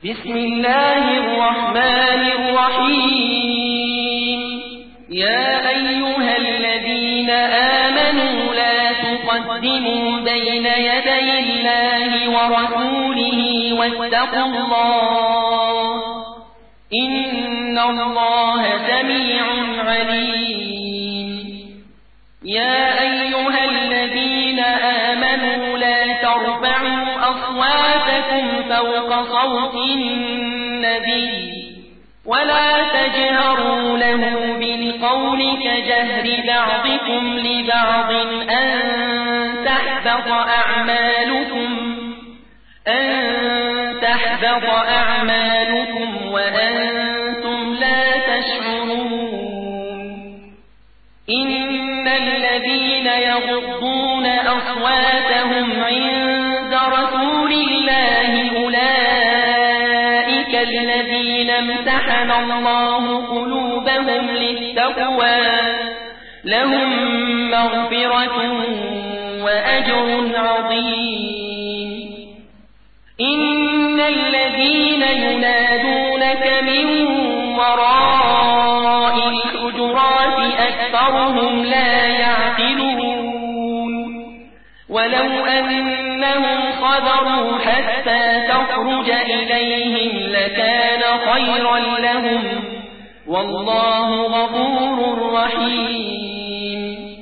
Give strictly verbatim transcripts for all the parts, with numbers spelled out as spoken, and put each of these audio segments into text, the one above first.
بسم الله الرحمن الرحيم. يا أيها الذين آمنوا لا تقدموا بين يدي الله ورسوله واتقوا الله إن الله سميع عليم. يا أيها الذين آمنوا لا ترفعوا أصواتكم فوق صوت النبي ولا تجهروا له بالقول كجهر بعضكم لبعض أن تحبط أعمالكم أن تحبط أعمالكم وأنتم لا تشعرون. إن الذين يغضون أصواتهم عند رسول الله أولئك الذين امتحن الله قلوبهم للتقوى لهم مغفرة وأجر عظيم. إن الذين ينادونك من وراء الحجرات أكثرهم لا يعقلون. ولو أنهم صبروا حتى تخرج إليهم لكان خيرا لهم والله غفور رحيم.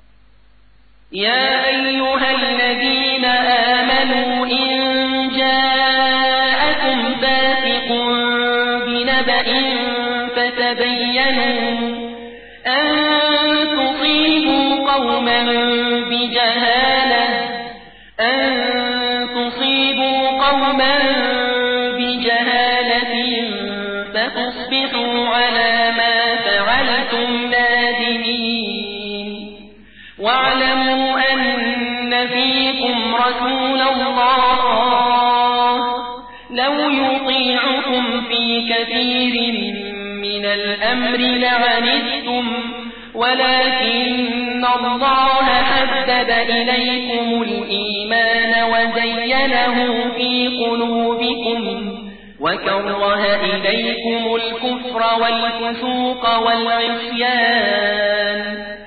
يا أيها الذين آمنوا إن جاءكم فاسق بنبأ فتبينوا أن تصيبوا قوما بجهالة أن تصيبوا قوما بجهالة فتصبحوا على ما فعلتم نادمين. واعلموا أن فيكم رسول الله لو يطيعكم في كثير من الأمر لعنتم ولكن الله حبب إليكم الإيمان وزينه في قلوبكم وكره إليكم الكفر والفسوق والعصيان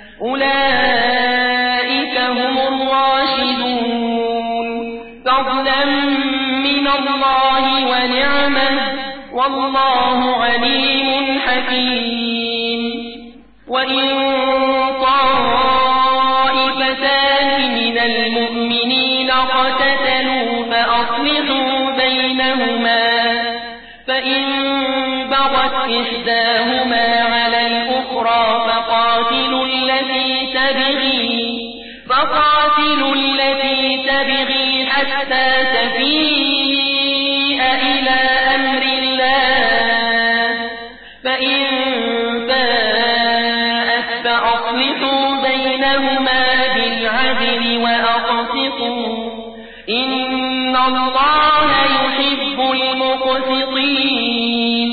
أولئك هم الراشدون فضلا من الله ونعمه والله عليم حكيم. وإن طائفتان من المؤمنين اقتتلوا فأصلحوا بينهما فإن بغت إحداهما على الأخرى فقاتلوا التي تبغي فقاتلوا التي تبغي حتى تفيء إلى أمر الله فإن باءت فأصلحوا بينهما بالعدل وأقسطوا إن الله يحب المقسطين.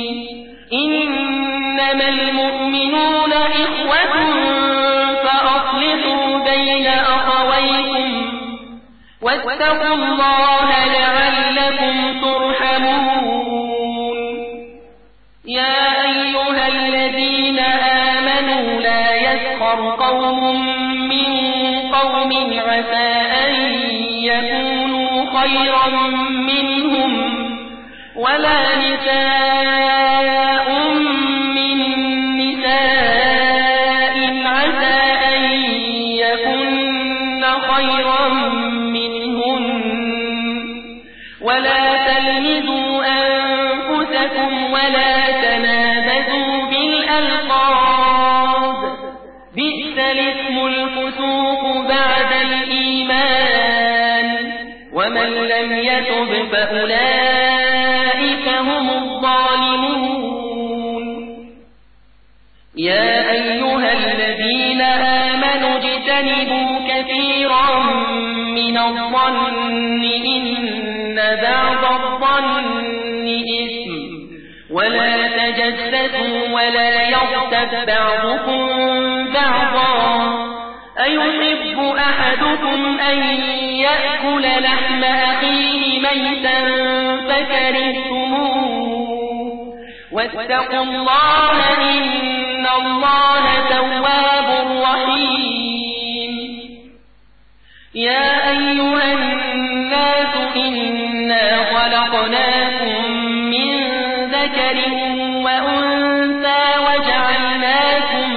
إنما المؤمنون إخوة فأصلحوا بين أخويكم واتقوا الله لعلكم ترحمون. يا أيها الذين آمنوا لا يسخر قوم من قوم عسى أن يكونوا خيرا منهم ولا نساء من نساء عسى أن يكن خيرا منهن ولا تلمزوا أنفسكم ولا تنابزوا بالألقاب بئس الاسم الفسوق بعد الإيمان ومن لم يتب فأولئك هم الظالمون. يا أيها الذين آمنوا اجتنبوا كثيرا من الظن إن بعض الظن إثم ولا تجسسوا ولا يغتب بعضكم بعضا أيحب أحدكم أن يأكل لحم أخيه ميتا فكرهتموه واتقوا الله إن الله تواب رحيم يا أيها الناس إنا خلقناكم من ذكر وأنثى وجعلناكم,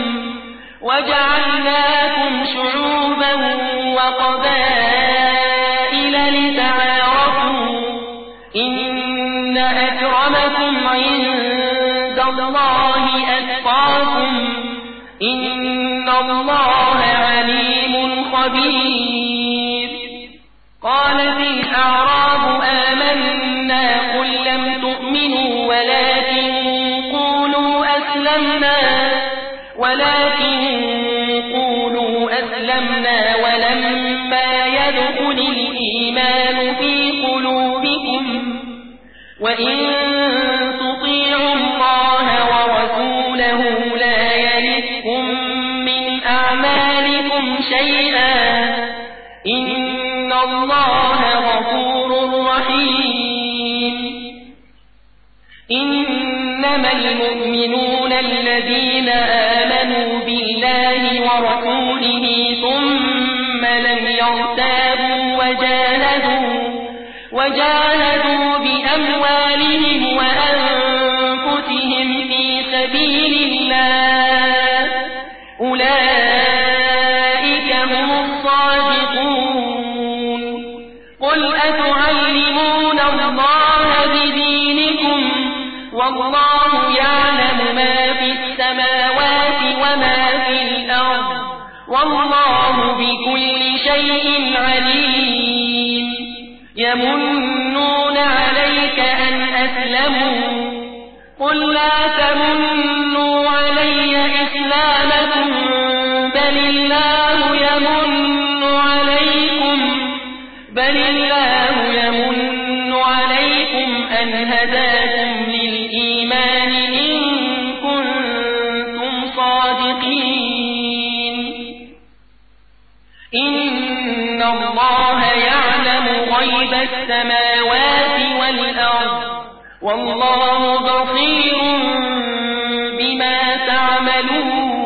وجعلناكم شعوبا وقبائل لتعارفوا إن أكرمكم عند الله أتقاكم إن الله عليم خبير قالت الأعراب آمنا قل لم تؤمنوا ولكن قولوا أسلمنا ولكن قولوا أسلمنا ولما يدخل الإيمان في قلوبكم وإن تطيعوا الله ورسوله لا يلتكم من أعمالكم شيئا إن الله غفور رحيم إنما المؤمنون الذين آمنوا بالله ورسوله ثم لم يرتابوا وجاهدوا, وجاهدوا بأموالهم وأنفسهم في سبيل الله أولئك هم الصادقون قل أتعلمون الله بدينكم والله يعلم ما في السماوات وما في الأرض والله بكل شيء عليم يمنون عليك أن أسلموا قل لا تمنوا علي إسلامكم بل الله يمن عليكم بل الله يمن عليكم أن هداكم للإيمان إن كنتم صادقين إن الله يعلم غيب السماوات والأرض والله بصير بما تعملون